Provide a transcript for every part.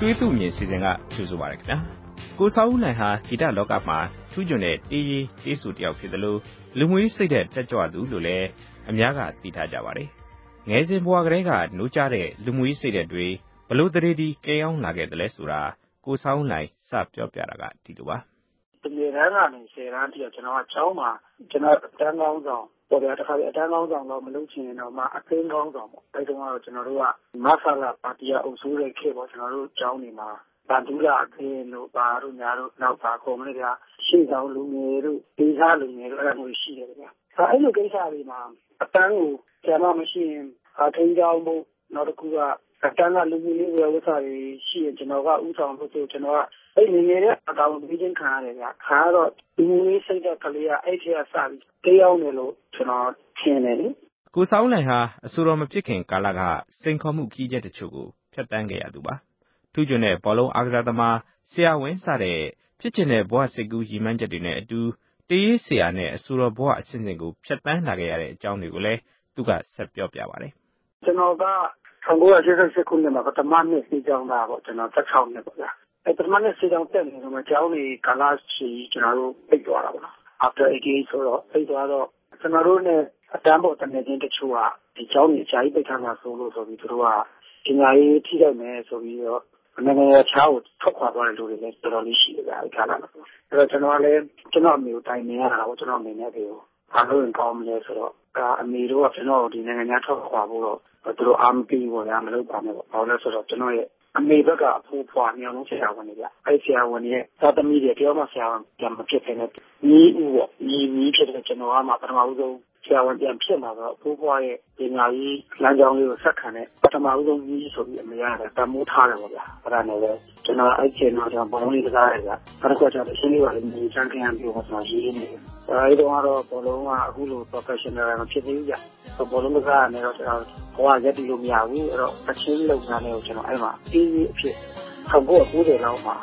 တွေးသူမြင်စီစဉ်ကကြိုဆိုပါရခင်ဗျာကိုစာဦးနိုင်ဟာဂီတလောကမှာထူးချွန်တဲ့တေးရေးတေးဆူတယောက်ဖြစ်တယ်လို့လူမှုရေးစိတ်တဲ့တက်ကြွသူလို့လည်းအများကသိထားကြပါတယ်ငယ်စဉ်ဘဝကလေးကနိုးကြတဲ့လူမှုရေးစိတ်တဲ့တွေဘလို့တရေဒီကဲအောင်လာခဲ့တယ်လဲဆိုတာကိုစာဦးနိုင်စပြောပြတာကဒီလိုပါတကယ်တမ်းကနေ10တန်းတိကျွန်တော်ကကျောင်းမှာကျွန်တော်တန်းကောင်းဆောင်ပေါ်ပြတခါလေအတန်းကောင်းဆောင်တော့မလုပ်ချင်တော့မှအသိကောင်းဆောင်ပေါ့အဲဒီတော့ကျွန်တော်တို့ကမဆလာပါတီအုပ်စုရဲ့ခေတ်ပေါ့ကျွန်တော်တို့ကျောင်းနေမှာဗန်ဒူလာအသင်းတို့ဘာတို့ညာတို့နောက်ပါခေါ်မလို့ဗျာရှေ့ဆောင်လူငယ်တို့ဒေသလူငယ်တို့အဲ့လိုရှိတယ်ဗျာအဲ့လိုကိစ္စတွေမှာအတန်းကိုကျမမရှိရင်အထင်းကြောင်းဖို့နောက်တစ်ခုကအတန်းကလူမျိုးလေးဝယ်ဝစားတွေရှိရင်ကျွန်တော်ကဥဆောင်ဖို့ကျွန်တော်ကအဲ့ဒီငယ်တဲ့အကောင်ပြီးချင်းခံရတယ်ဗျာခါတော့လူမျိုးလေးစိတ်တဲ့ကလေးကအဲ့ဒီကစပြီးတရားနေလို့ကျွန်တော်ထင်တယ်လေကိုစာဦးနိုင်ဟာအဆိုတော်မဖြစ်ခင်ကာလကစိန်ခေါ်မှုကြီးကျယ်တချို့ကိုဖျက်ဆီးခဲ့ရသူပါထူးချွန်တဲ့ဘောလုံးအားကစားသမားဆရာဝန်စတဲ့ဖြစ်ချင်တဲ့ဘဝစိတ်ကူးရည်မှန်းချက်တွေနဲ့အတူတေးရေးဆရာနဲ့အဆိုတော်ဘဝအစဉ်စဉ်ကိုဖျက်ဆီးလာခဲ့ရတဲ့အကြောင်းတွေကိုလည်းသူကဆက်ပြောပြပါတယ်ကျွန်တော်က1988ခုနှစ်မှာပထမနှစ်စီကြောင်းတာပေါ့ကျွန်တော်16နှစ်ပေါ့ဗျာပထမနှစ်စီကြောင်းတက်နေတော့ကျောင်းနေကာလရှိကျွန်တော်တို့ပြိတ်သွားတာပေါ့နော် after 88ဆိုတော့ပြိတ်သွားတော့ကျွန်တော်တို့နဲ့အတန်းပေါ်တနေချင်းတချို့ကဒီကျောင်းကြီးအကြာကြီးပိတ်ထားမှာဆိုလို့ဆိုပြီးသူတို့ကပညာရေးထိခိုက်မယ်ဆိုပြီးတော့နိုင်ငံခြားကိုထွက်ခွာသွားတဲ့လူတွေလည်းတော်တော်လေးရှိတယ်ဗျာဒီကာလမှာအဲ့တော့ကျွန်တော်ကလည်းကျွန်တော်အမေကိုတိုင်နေရတာပေါ့ကျွန်တော်အနေနဲ့ပြောအားလုံးကောင်းမလဲဆိုတော့အမေတို့ကကျွန်တော်ဒီနိုင်ငံခြားထွက်ခွာဖို့တော့သူတို့အားမပေးဘူးဗျာမလုပ်ပါနဲ့ပေါ့ဘာလို့လဲဆိုတော့ကျွန်တော်ရဲ့အမေဘက်ကအဖိုးဖွားမြောင်လုံးဆရာဝန်တွေဗျအဲ့ဆရာဝန်ရဲ့သာသမီတွေတယောက်မှဆရာဝန်ပြန်မဖြစ်ခဲ့နဲ့ညီဦးပေါ့ညီဖြစ်တဲ့ကျွန်တော်ကမှပထမဦးဆုံးဆရာဝန်ပြန်ဖြစ်လာတော့အဖိုးဖွားရဲ့ပညာရေးလမ်းကြောင်းလေးကိုဆက်ခံတဲ့ပထမဦးဆုံးညီဆိုပြီးအမေရတယ်တမိုးထားတယ်ပေါ့ဗျာအဲ့ဒါနဲ့လည်းကျွန်တော်အဲ့ချိန်တော့ကျွန်တော်ဘောလုံးလေးကစားရတယ်ဗျအဲ့ဒါကကျွန်တော်အရှင်းလေးပါလေးညီချမ်းခင်ပြောဆိုရေးနေတယ်အဲဒီတော့ဘောလုံးကအခုလို professional မဖြစ်သေးဘူးဗျဘောလုံးကစားရနေတော့ကျွန်တော်ဘဝရက်တည်လို့မရဘူးအဲ့တော့အချင်းလုံငန်းလေးကိုကျွန်တော်အဲ့မှာအေးအေးအဖြစ်1990လောက်မှာ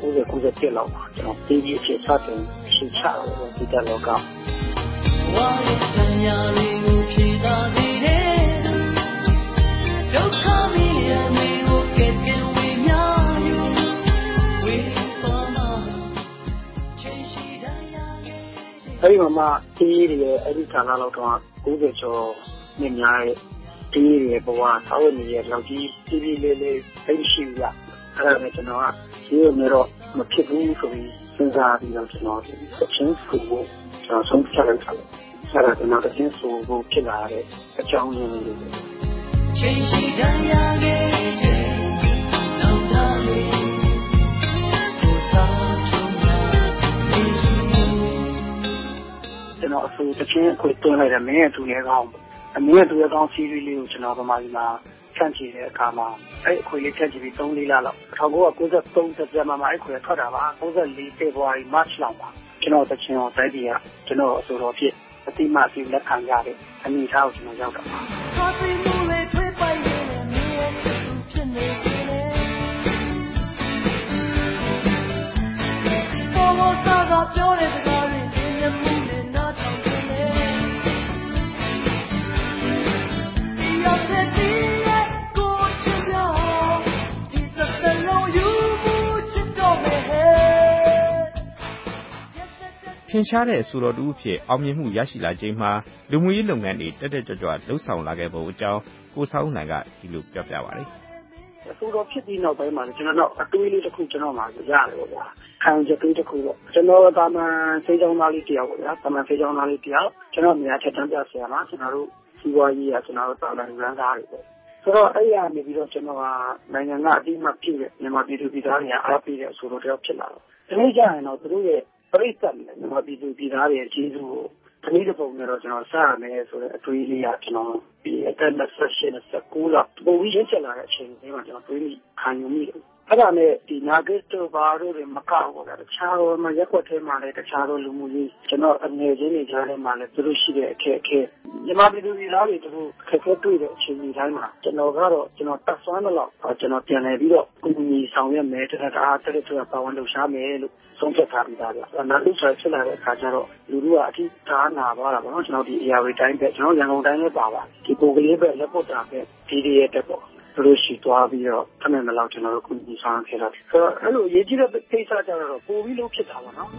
90လောက်မှာကျွန်တော်အေးအေးအဖြစ်စတင်ရှိချတယ်ဒီတလောကဝါရတညာလေးကိုဖြေတာသေးတယ်ဒုက္ခမီရနေကိုကဲတင်ဝေမြောက်ယူဝေသွားမှာချင်းရှိတရားရဲ့အဲဒီမှာအေးရရဲ့အဲ့ဒီကာလလောက်တော့90ကျော်နှစ်များရဲ့ဒီရဲ့ဘဝသာဝနေရဲ့လောက်ကြီးပြည်ပြည်လေးလေးသိရှိရအဲ့ဒါနဲ့ကျွန်တော်ကဒီလိုမျိုးတော့မဖြစ်ဘူးဆိုပြီးစဉ်းစားပြီးတော့ကျွန်တော်အချင်းစုဖို့ကျွန်တော်ဆုံးဖြတ်လိုက်တယ်အဲ့ဒါကျွန်တော်အချင်းစုဖို့ဖြစ်လာတဲ့အကြောင်းရင်းလေးတွေချင်းရှိတရားရဲ့နောက်တာလေးကိုစားချုံလာကျွန်တော်အဆိုတစ်ချင်းကိုတွန်းလိုက်တယ်မင်းရဲ့သူရဲ့ကောင်းအမေရဲ့သူရဲ့ကောင်းစီးရီးလေးကိုကျွန်တော်ဗမာပြည်မှာဖြန့်ချီတဲ့အခါမှာအဲ့အခွေလေးဖြန့်ချီပြီး3-4လလောက်1993စက်တင်ဘာမှာအဲ့ခွေထွက်တာပါ94ဖေဖော်ဝါရီမတ်လောက်မှာကျွန်တော်တချင်တော်တိုက်ပြည်ကကျွန်တော်အဆိုတော်ဖြစ်အတိမစီလက်ခံရတဲ့အနေအထားကိုကျွန်တော်ရောက်တာပါဟာသိမှုလေးထွေးပိုင်နေတယ်မြေရဲ့ချစ်သူဖြစ်နေတယ်ဘောစားကပြောတဲ့စကားတွေညမှုနဲ့နားထောင်တယ်ထင်ရှားတဲ့အဆိုတော်တူအဖြစ်အောင်မြင်မှုရရှိလာခြင်းမှာလူမှုရေးလုပ်ငန်းတွေတက်တက်ကြွကြွလှုပ်ဆောင်လာခဲ့ပုံအကြောင်းကိုစာဦးနိုင်ကဒီလိုပြောပြပါတယ်အဆိုတော်ဖြစ်ပြီးနောက်ပိုင်းမှာကျွန်တော်အတွေးလေးတစ်ခုကျွန်တော်မှရတယ်ပေါ့ဗျာခံချက်တွေးတစ်ခုပေါ့ကျွန်တော်တာမန်စေးချောင်းသားလေးတယောက်ပေါ့ဗျာတာမန်စေးချောင်းသားလေးတယောက်ကျွန်တော်မြန်ချက်တန်းပြဆရာမှာကျွန်တော်တို့စီးပွားရေးကကျွန်တော်တို့တာမန်လူရန်သားတွေပေါ့ဆိုတော့အဲ့ရနေပြီးတော့ကျွန်တော်ကနိုင်ငံကအတိအမှပြည့်တဲ့မြန်မာပြည်သူပြည်သားတွေအားပေးတဲ့အဆိုတော်တယောက်ဖြစ်လာတော့ဒီနေ့ကျရင်တော့သူတို့ရဲ့ပြိဿတ်နဲ့မြန်မာပြည်သူပြည်သားတွေရဲ့ကျေးဇူးကိုဒီနေ့တစ်ပုံနဲ့တော့ကျွန်တော်စရမယ်ဆိုတဲ့အတွေးလေးကကျွန်တော်ဒီအသက်28-29လောက်ပုံပြီးရင်းချက်လာတဲ့အချိန်လေးမှာကျွန်တော်တွေးမိခံယူမိတယ်အဲ့ဒါနဲ့ဒီနာဂစ်တို့ဘာတို့တွေမကောက်ဘူးဗျာတခြားတော့မရက်ွက်ထဲမှာလည်းတခြားတော့လူမှုရေးကျွန်တော်အငယ်ချင်းတွေကြားထဲမှာလည်းသူတို့ရှိတဲ့အခက်အခဲမြန်မာပြည်သူပြည်သားတွေတို့အခက်အခဲတွေ့တဲ့အချိန်ဒီတိုင်းမှာကျွန်တော်ကတော့ကျွန်တော်တက်ဆွမ်းတော့ကျွန်တော်ပြန်လည်ပြီးတော့ကုညီဆောင်ရွက်မယ်တခါတက်ပါဝင်လှူရှားမယ်လို့ဆုံးဖြတ်ထားပြီးသားဗျာနောက်တစ်ချက်ဖြစ်လာတဲ့အခါကျတော့လူတို့ကအထီးသားနာသွားတာပေါ့နော်ကျွန်တော်ဒီ AR တိုင်းပဲကျွန်တော်ရန်ကုန်တိုင်းလည်းပါပါဒီပုံကလေးပဲလက်ပုတ်တာပဲဒီရဲ့တက်ပေါ့သူတို့ရှိသွားပြီးတော့တမန်မလောက်ကျွန်တော်တို့ကုညီဆောင်ခဲ့တာဆိုတော့အဲ့လိုရေးကြည့်တဲ့ကိစ္စကြတော့ပိုပြီးလို့ဖြစ်တာပါနော်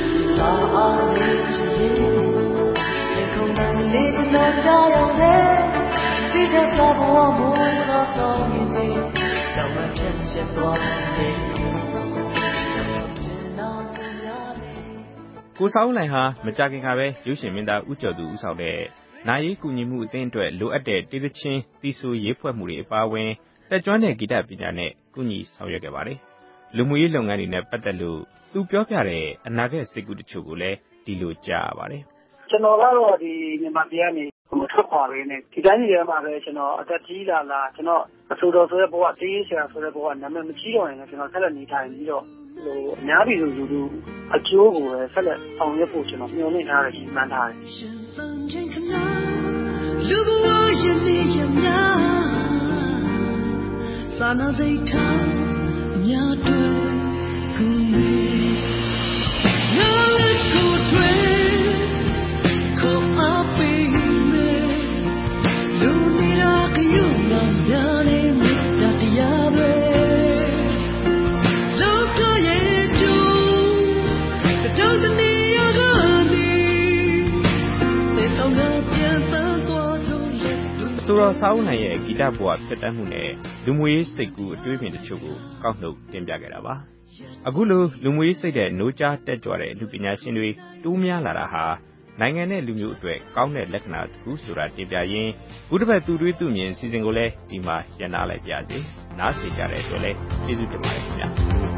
ကိုစောင်းလိုင်ဟာမကြခင်ကပဲရုပ်ရှင်မင်းသားဦးကျော်သူဦးဆောင်တဲ့နာရီကူညီမှုအသင်းအတွက်လိုအပ်တဲ့တေးသချင်းတီးဆိုရေးဖွဲ့မှုတွေအပါအဝင်တက်ကြွတဲ့ဂီတပညာနဲ့ကူညီဆောင်ရွက်ခဲ့ပါတယ်။လူမှုရေးလုပ်ငန်းတွေနဲ့ပတ်သက်လို့သူပြောပြတဲ့အနာဂတ်စိတ်ကူးတချို့ကိုလည်းဒီလိုကြားရပါတယ်။ကျွန်တော်ကတော့ဒီမြန်မာပြည်ကနေမထွက်ခွာရင်းနဲ့ဒီတိုင်းကြီးထဲမှာပဲကျွန်တော်အသက်ကြီးလာကျွန်တော်အဆိုတော်ဆိုတဲ့ဘဝတေးဆရာဆိုတဲ့ဘဝနာမည်မကြီးတော့ရင်လည်းကျွန်တော်ဆက်လက်နေထိုင်ပြီးတော့အများပြည်သူလူအကျိုးကိုပဲဆက်လက်ဆောင်ရွက်ဖို့ကျွန်တော်မျှော်လင့်ထားတယ်ကြီးမှန်းထားတယ်လူဘဝရဲ့နေရမြစာနာစိတ်ထားမြတ်တွေကူနေနာလက်ကိုတွေခေါ်အပ်ပြီးမယ်လူနေရာကယူမမြနေမြတ်တရားပဲဆိုတော့စာအုပ်နိုင်ရဲ့ဂီတဘဝဖြစ်တတ်မှုနဲ့လူမှုရေးစိတ်ကူးအတွေးမြင်တချို့ကိုကောက်နှုတ်တင်ပြခဲ့တာပါအခုလိုလူမှုရေးစိတ်တဲ့နိုးကြားတက်ကြွတဲ့လူပညာရှင်တွေတိုးများလာတာဟာနိုင်ငံနဲ့လူမျိုးအတွက်ကောင်းတဲ့လက္ခဏာတစ်ခုဆိုတာတင်ပြရင်းဘုဒ္ဓဘတ်သူတွေးသူမြင်စီစဉ်ကိုလည်းဒီမှာရန်နာလိုက်ပါရစေနားဆင်ကြတဲ့အတွက်လည်းကျေးဇူးတင်ပါတယ်ခင်ဗျာ